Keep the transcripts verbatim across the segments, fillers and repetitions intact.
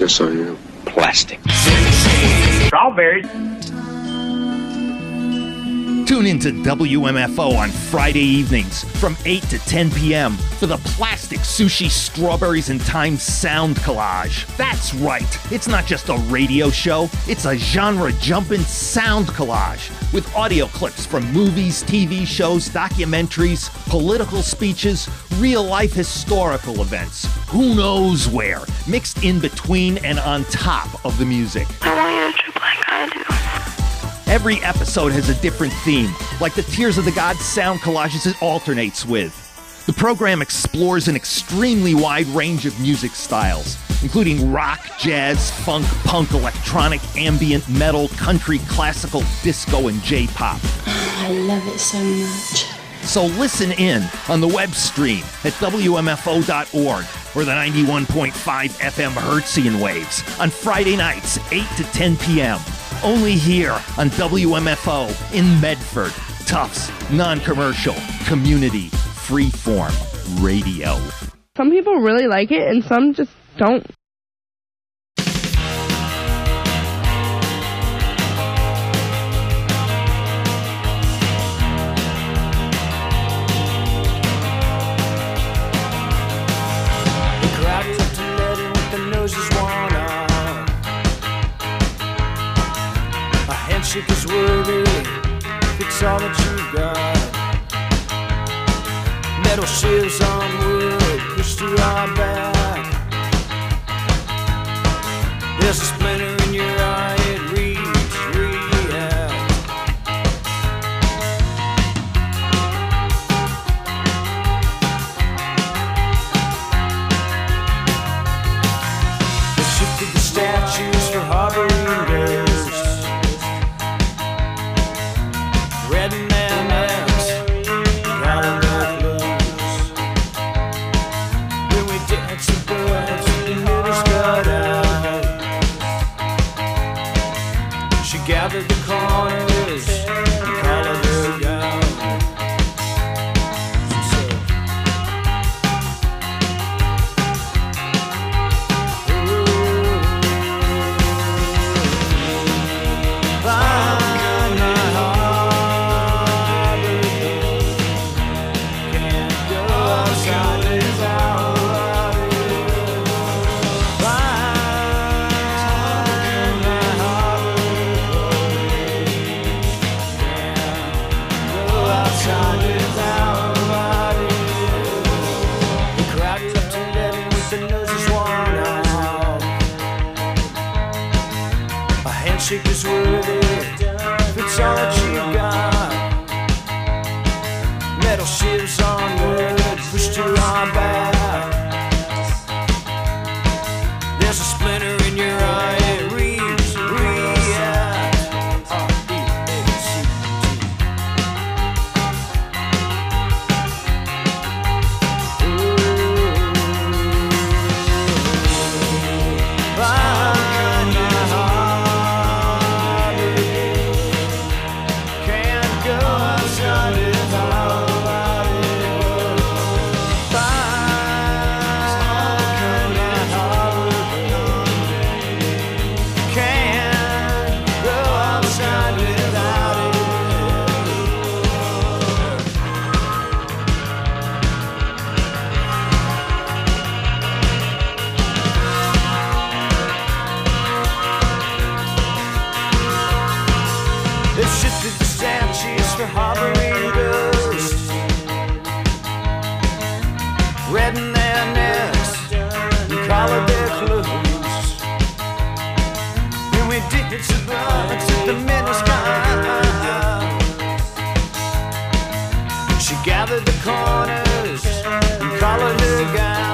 Yes, I am. Plastic. Strawberries. Tune into W M F O on Friday evenings from eight to ten p.m. for the Plastic Sushi Strawberries and Thyme Sound Collage. That's right, it's not just a radio show, it's a genre-jumping sound collage with audio clips from movies, T V shows, documentaries, political speeches, real-life historical events. Who knows where, mixed in between and on top of the music. I want you to trip like I do. Every episode has a different theme, like the Tears of the Gods sound collages it alternates with. The program explores an extremely wide range of music styles, including rock, jazz, funk, punk, electronic, ambient, metal, country, classical, disco, and J-pop. I love it so much. So listen in on the web stream at W M F O dot org or the ninety-one point five F M Hertzian waves on Friday nights, eight to ten p.m. Only here on W M F O in Medford. Tufts, non-commercial, community, freeform radio. Some people really like it and some just don't. Handshake is worthy, it's all that you've got. Metal shivs on wood, pushed to our back. There's a splinter in your eye, it reads, react. They shifted the statues for harboring ghosts. Red and ants, calling their clothes. When we dance the birds, the middle got out. She gathered the corners and collared her gown. Handshake is worthy, it's all that you've got. Metal shivs on wood, pushed to our back. There's a splinter in your eye, it reads, react. R E A C T. Ooh. Find my heart. They've shifted the statues for harboring ghosts. Red in their necks and collared their clothes. And we did it to birds at the minute sky. She gathered the corners and collared her gown.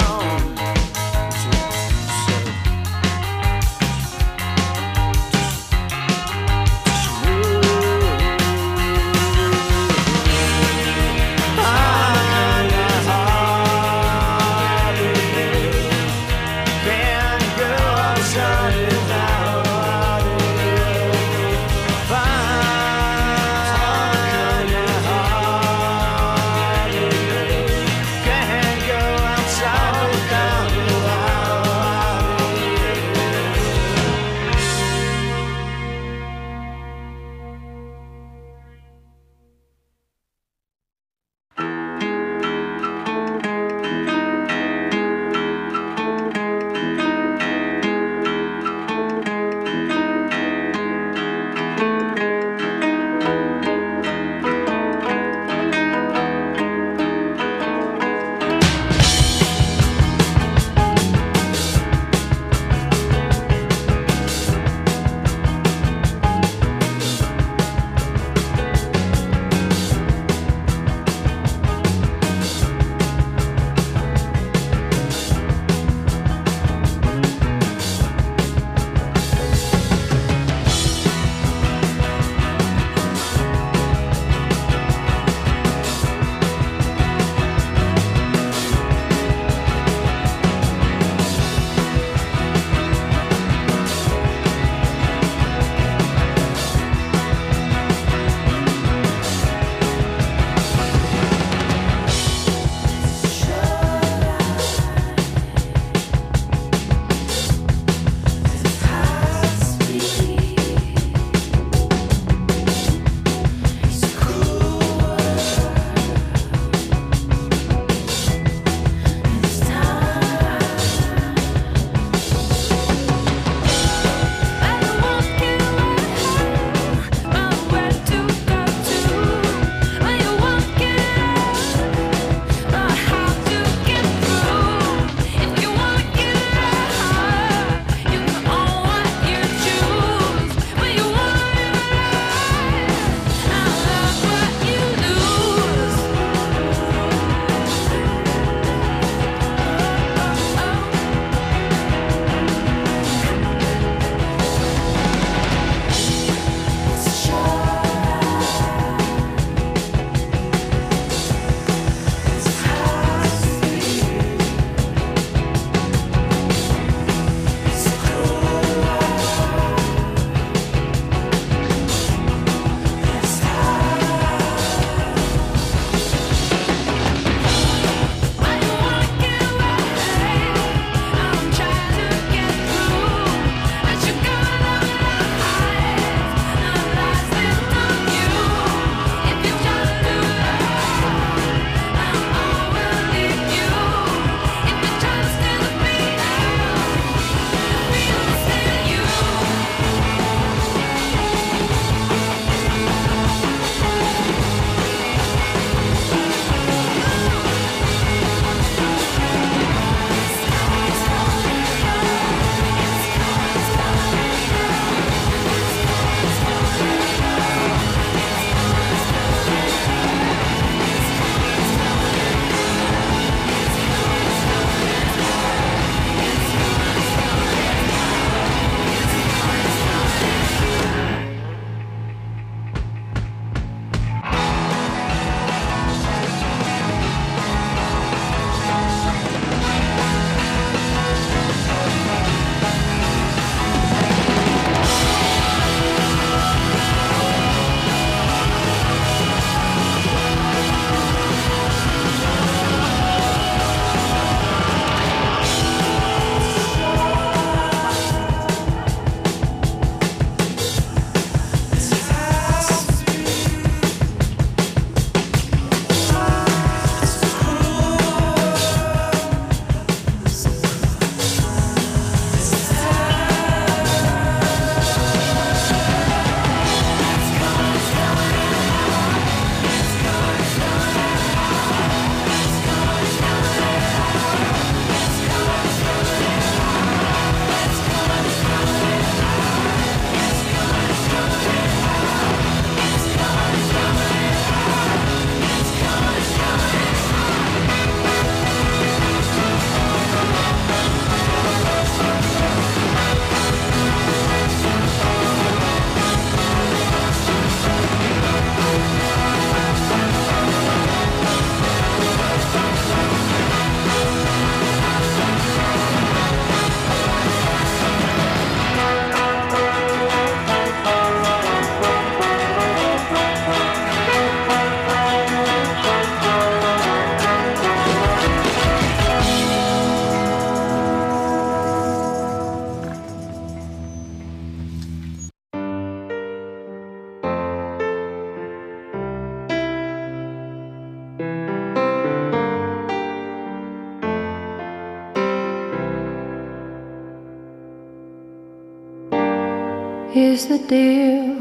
Here's the deal,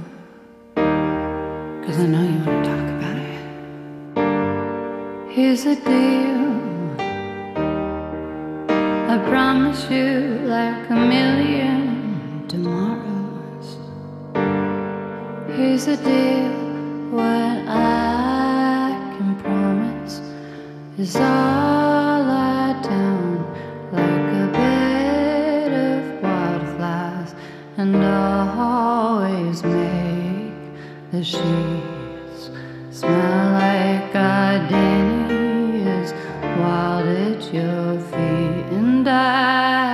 'cause I know you want to talk about it. Here's the deal, I promise you like a million tomorrows. Here's the deal, what I can promise is all lie down like a bed of wildflowers, and always make the sheets smell like gardenias wild at your feet. And I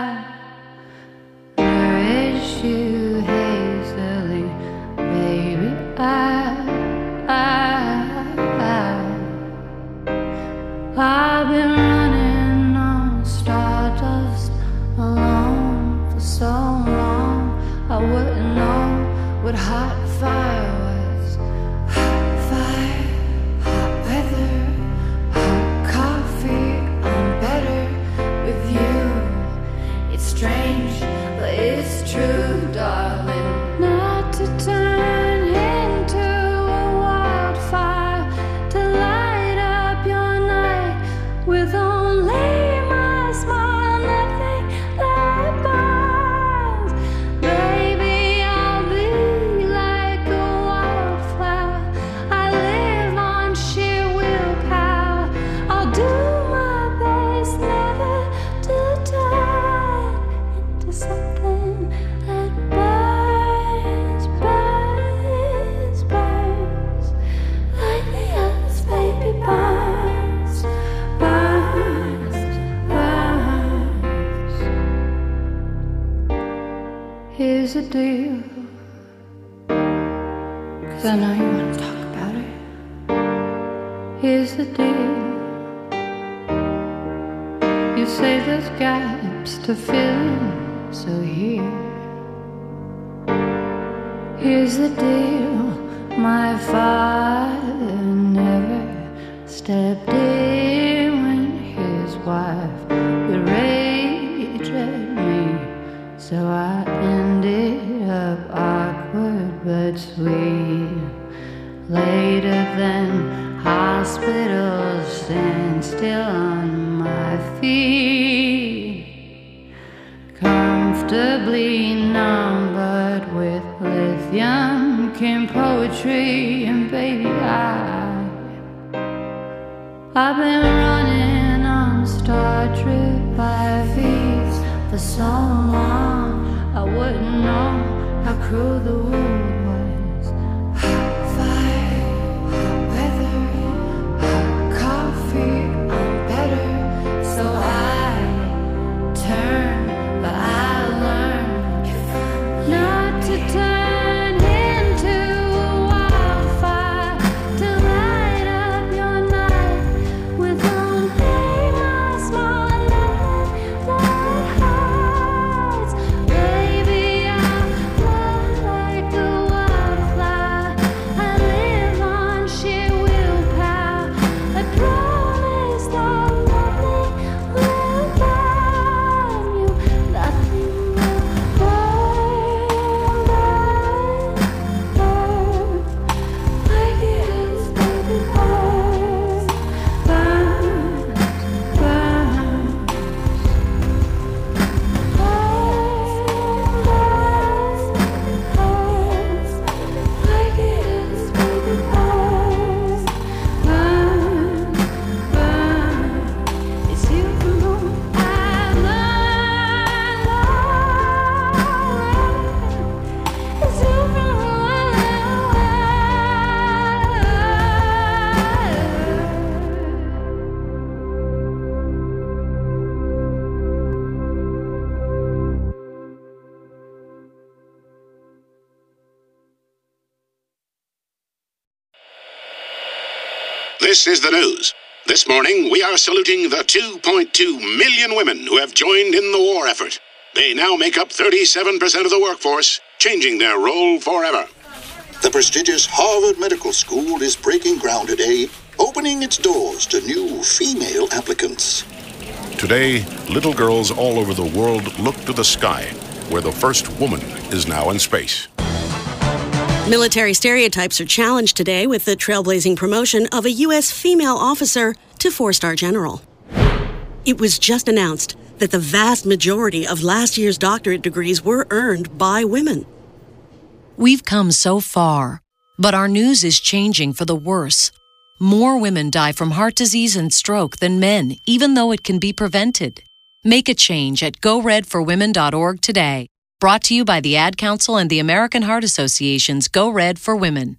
nourish you hazily, baby. I, I, I, I've been running on stardust alone for so long. I wouldn't know what hot fire was. Hot fire, hot weather, hot coffee. I'm better with you. It's strange, but it's true, darling. Not to turn into a wildfire, to light up your night with only my smile, nothing that burns. Baby, I'll be like a wildflower. I live on sheer willpower. I'll do my best never to turn into something that burns, burns, burns like the others, baby, burns, burns, burns. Here's the deal, 'cause I know you want to talk about it. Here's the deal, you say there's gaps to fill in, so here. Here's the deal, my father never stepped in when his wife would rage at me, so I ended up awkward but sweet. Later than hospitals, stand still on my feet, comfortably numbered with lithium came poetry, and baby, I I've been running on Star Trek by V's for so long, I wouldn't know how cruel the world was. Hot fire, hot weather, hot coffee. I'm better, so I turn, but I learn not to turn into a wildfire, to light up your night with only my smile, nothing that hurts. Baby, I'm not like a wildflower. I live on sheer willpower. I promise that nothing will burn you, nothing will burn, burn, burn like it is, baby, burn, burn, burn, burn, like it is, baby, burn, burn, burn. It's you who I've learned, it's you who This is the news. This morning, we are saluting the two point two million women who have joined in the war effort. They now make up thirty-seven percent of the workforce, changing their role forever. The prestigious Harvard Medical School is breaking ground today, opening its doors to new female applicants. Today, little girls all over the world look to the sky where the first woman is now in space. Military stereotypes are challenged today with the trailblazing promotion of a U S female officer to four-star general. It was just announced that the vast majority of last year's doctorate degrees were earned by women. We've come so far, but our news is changing for the worse. More women die from heart disease and stroke than men, even though it can be prevented. Make a change at go red for women dot org today. Brought to you by the Ad Council and the American Heart Association's Go Red for Women.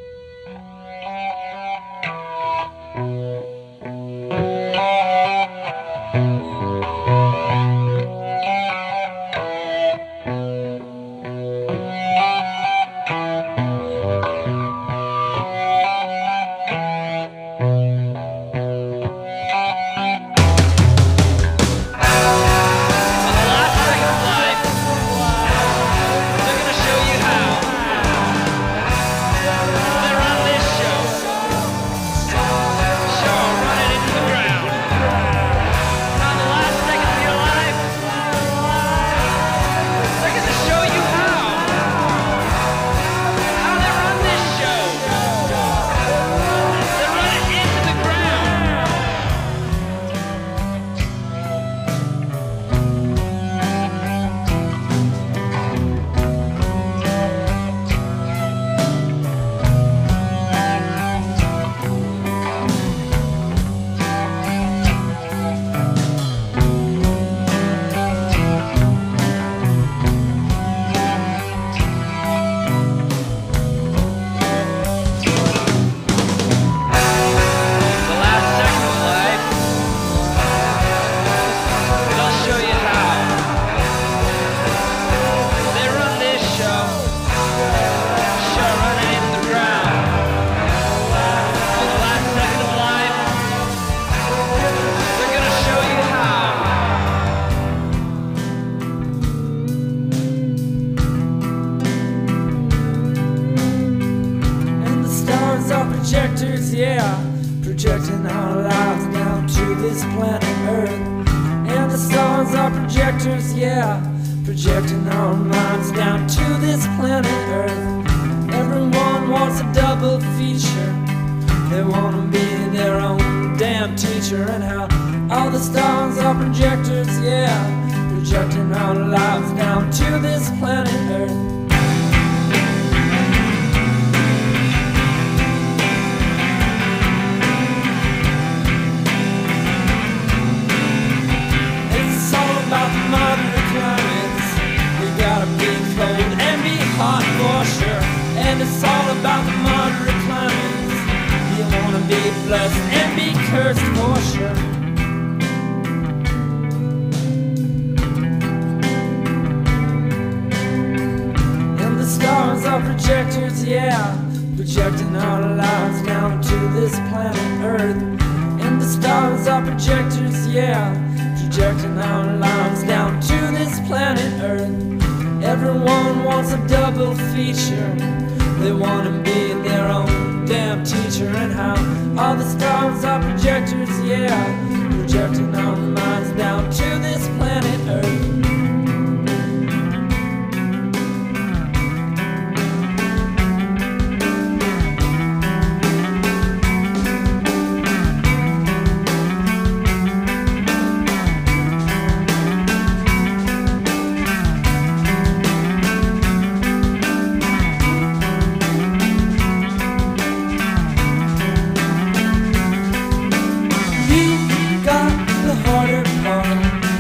Projectors, yeah, projecting our lives down to this planet Earth. And the stars are projectors, yeah, projecting our minds down to this planet Earth. Everyone wants a double feature. They want to be their own damn teacher. And how all the stars are projectors, yeah, projecting our lives down to this planet Earth. And it's all about the moderate climates. You wanna be blessed and be cursed for sure. And the stars are projectors, yeah, projecting our lives down to this planet Earth. And the stars are projectors, yeah, projecting our lives down to this planet Earth. Everyone wants a double feature. They want to be their own damn teacher. And how all the stars are projectors, yeah, projecting our minds down to this planet Earth. Harder part.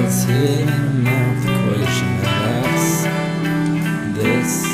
Let's hit a math equation that's this.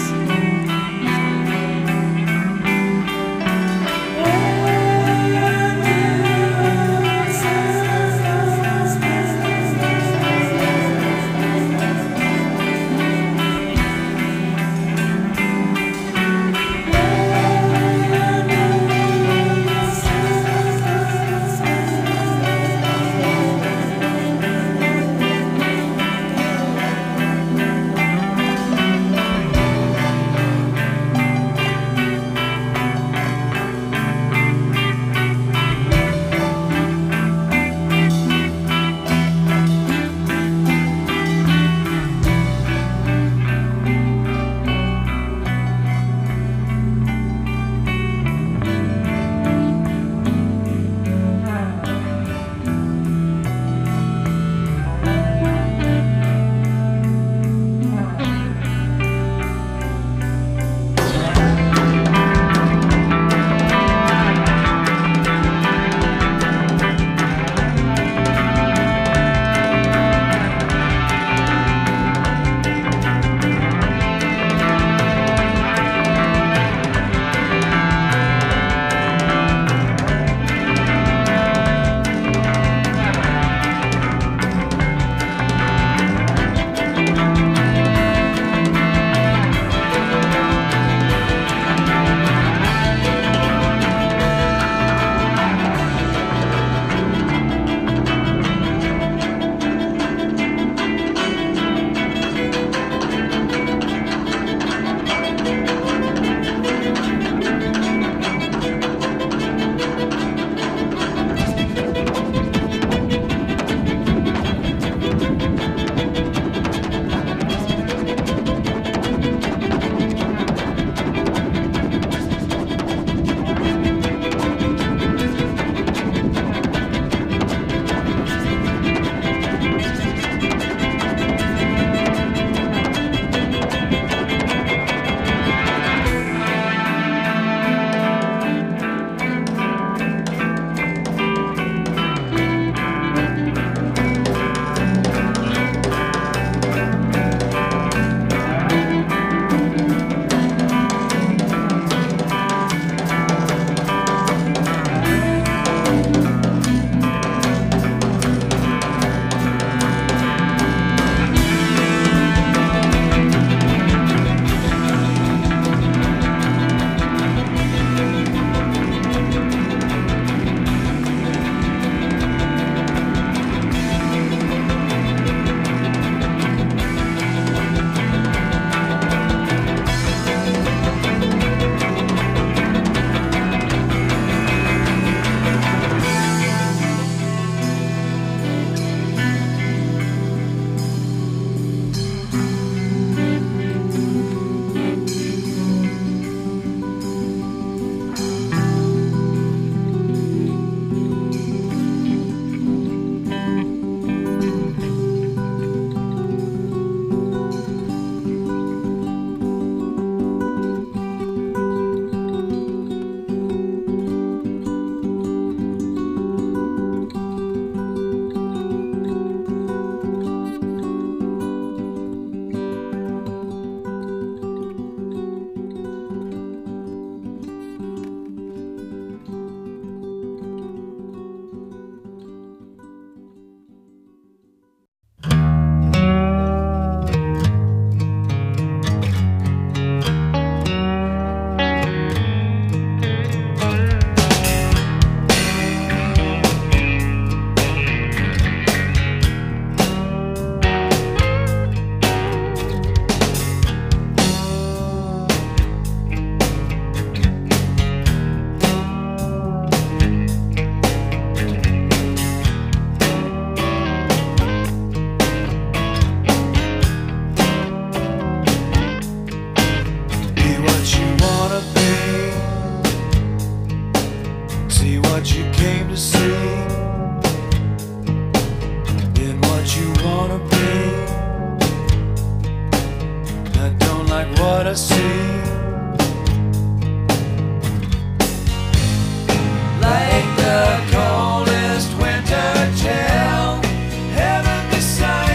what I see. Like the coldest winter chill, heaven beside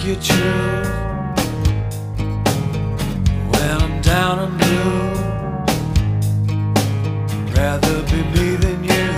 you true. When I'm down and blue, rather be me than you.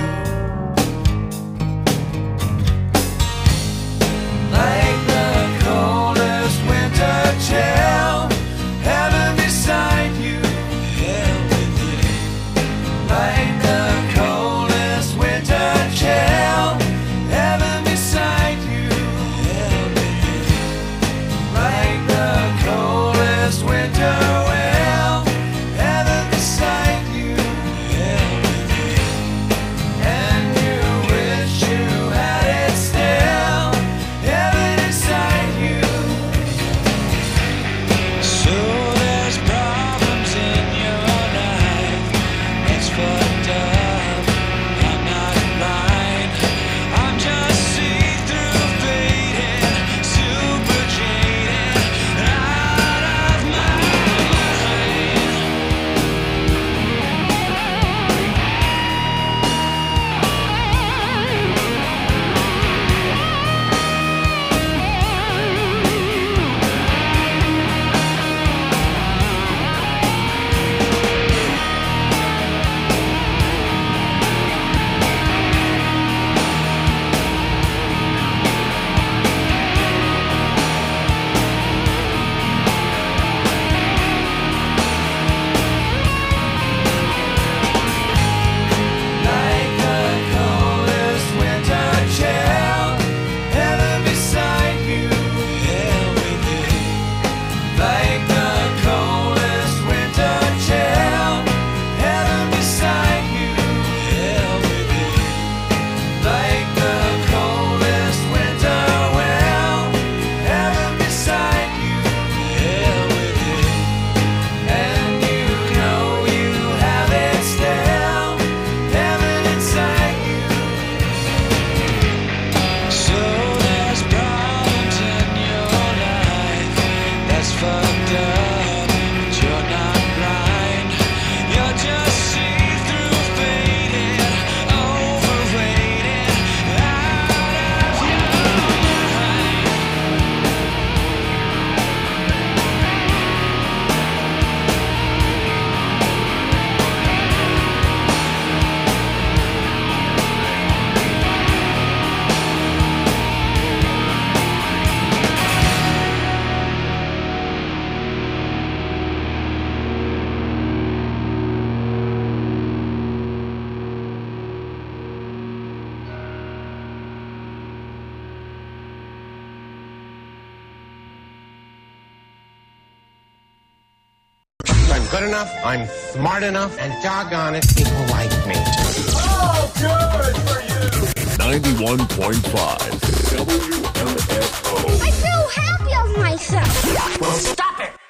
Like the coldest winter chill, heaven beside you, hell with you. Like the coldest winter chill, heaven beside you, hell with you. Like the coldest winter will, heaven beside you, hell with you. And you wish you had it still, heaven inside you. So there's problems in your life, it's fucked up. I'm not blind, I'm just see-through faded, super jaded, out of my mind. Like the coldest winter chill, heaven beside you, hell with you. Like the coldest winter chill, heaven beside you, hell with you. Like the coldest winter will, heaven beside you, hell with you. And you know you have it still, heaven inside you. So there's problems in your life, that's fucked up, but you're not blind. You're just see-through faded, overrated, out of your mind. I'm good enough, I'm smart enough, and doggone it, people like me. Oh, good for you! ninety-one point five W M F O. I feel happy of myself. Well, stop it!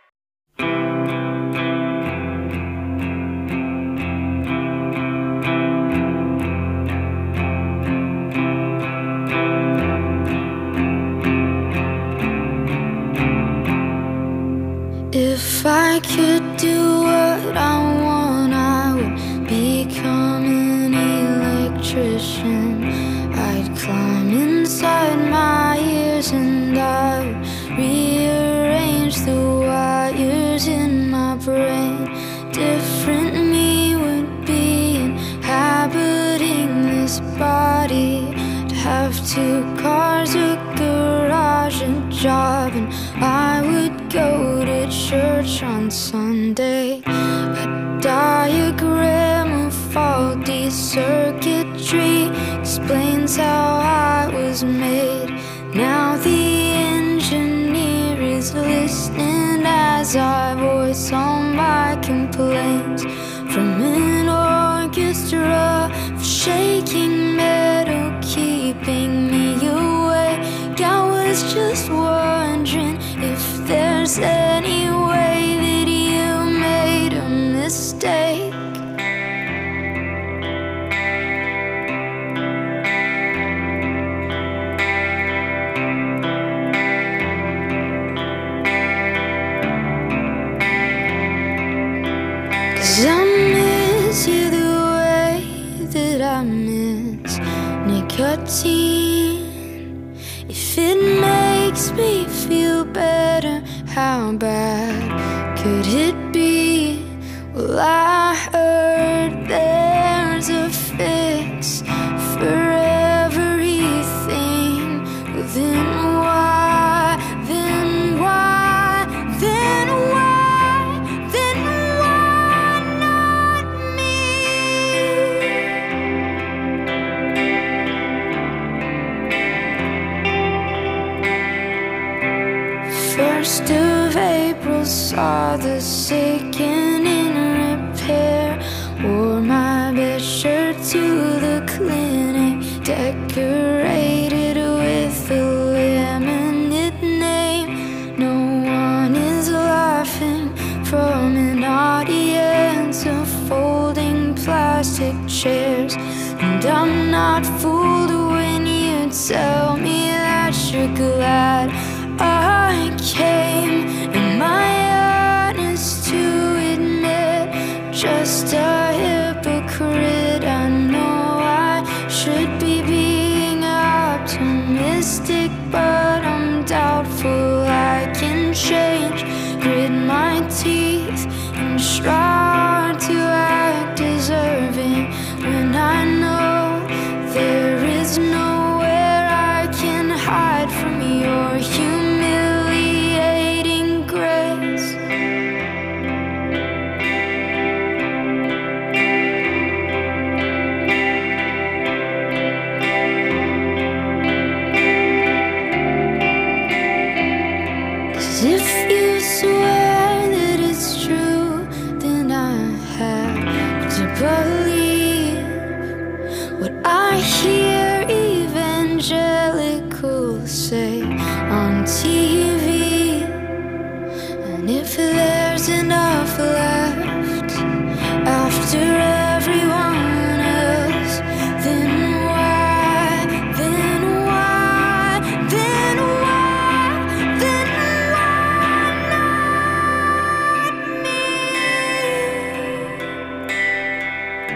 If I could do what I want, I would become an electrician. I'd climb inside my ears and I would rearrange the wires in my brain. Different me would be inhabiting this body. To have two cars, a garage, a job, and I would go to church on Sunday. A diagram of faulty circuitry explains how I was made. Now the engineer is listening as I voice all my complaints. From an orchestra of shaking metal keeping me awake, I was just wondering if there's any way that you made a mistake. Cause I miss you the way that I miss nicotine. If it makes me how bad could it be? Well, I heard there's a fix for everything. Well, then why, then why, then why, then why not me? First of April saw the sick and in repair. Wore my best shirt to the clinic, decorated with a laminate name. No one is laughing from an audience of folding plastic chairs. And I'm not fooled when you tell me that you're glad I came. Am I honest to admit, just a hypocrite? I know I should be being optimistic, but I'm doubtful I can change. Grit my teeth and try to act deserving when I know there is nowhere I can hide from your humiliating grace. If you swear that it's true, then I have to believe what I hear evangelicals say on T V. And if there's enough left after everyone else, then why, then why, then why, then why not me?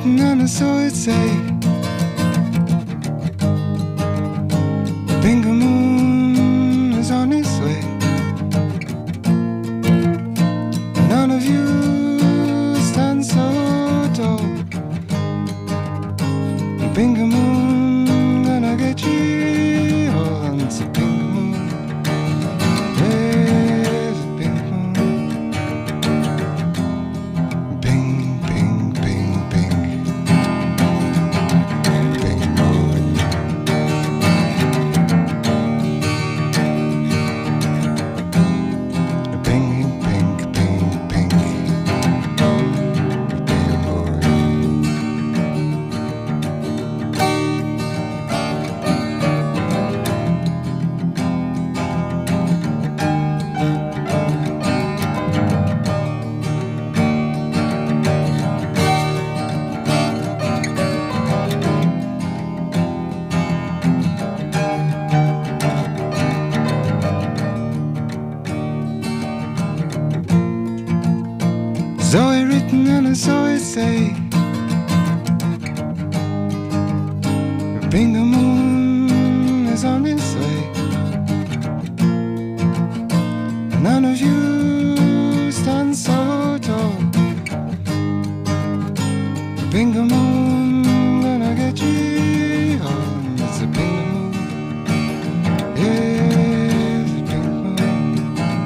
written and so it say. Bingo moon is on its way. None of you stand so tall. Bingo moon gonna get you all. It's a bingo moon. There's a bingo moon. Bing, bing, bing, bing. Bingo moon. Bing, bing, bing, bing. Bingo moon. Zoe written and so it say. Bingo moon is on its way. None of you stand so tall. Bingo moon gonna get you home. It's a bingo moon. Yeah, it's a bingo moon.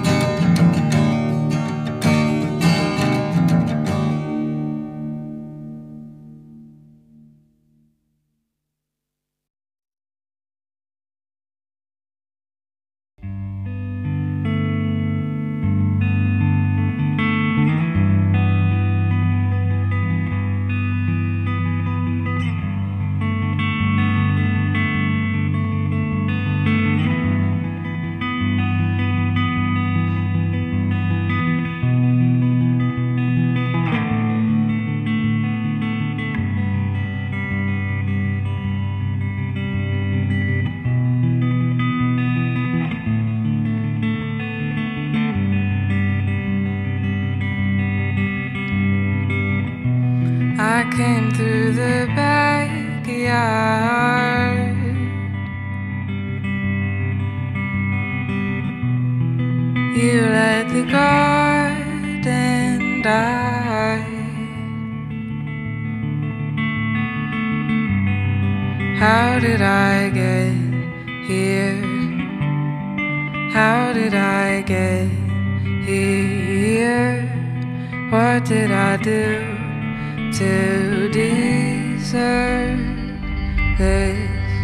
I came through the backyard. You let the garden die. How did I get here? How did I get here? What did I do to deserve this?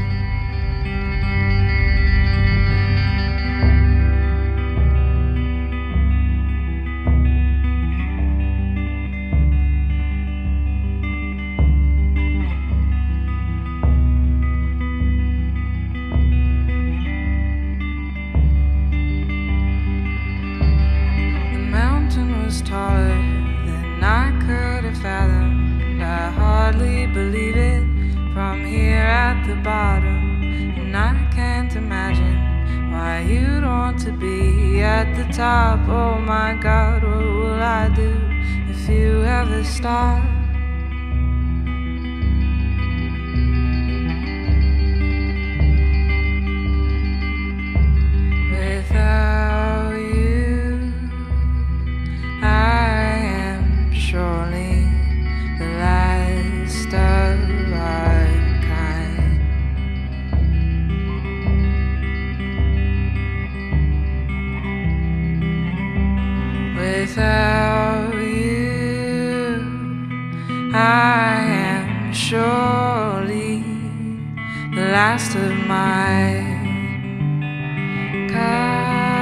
The mountain was taller than I could have fathomed. I hardly believe it from here at the bottom. And I can't imagine why you'd want to be at the top. Oh my God, what will I do if you ever stop? Without you, I am surely the last of our kind. Without you, I am surely the last of my kind.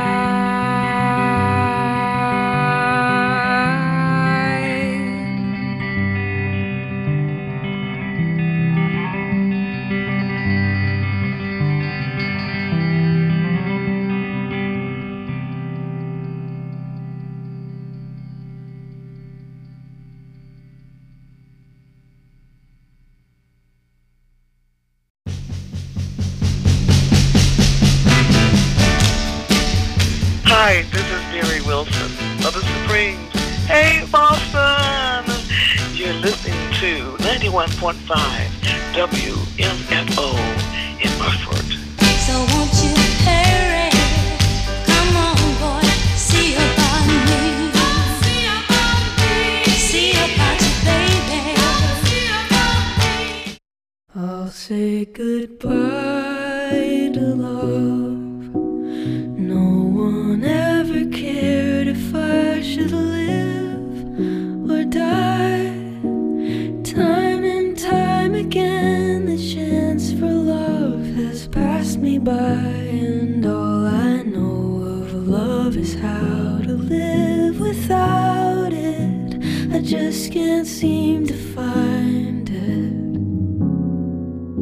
Hi, this is Mary Wilson of the Supremes. Hey, Boston! You're listening to ninety-one ninety-one point five W M F O in Bufford. So won't you hurry? Come on, boy, see about me. See about me. See about you, baby. See about me. I'll say goodbye to love. No one ever cared if I should live or die. Time and time again, the chance for love has passed me by, and all I know of love is how to live without it. I just can't seem to find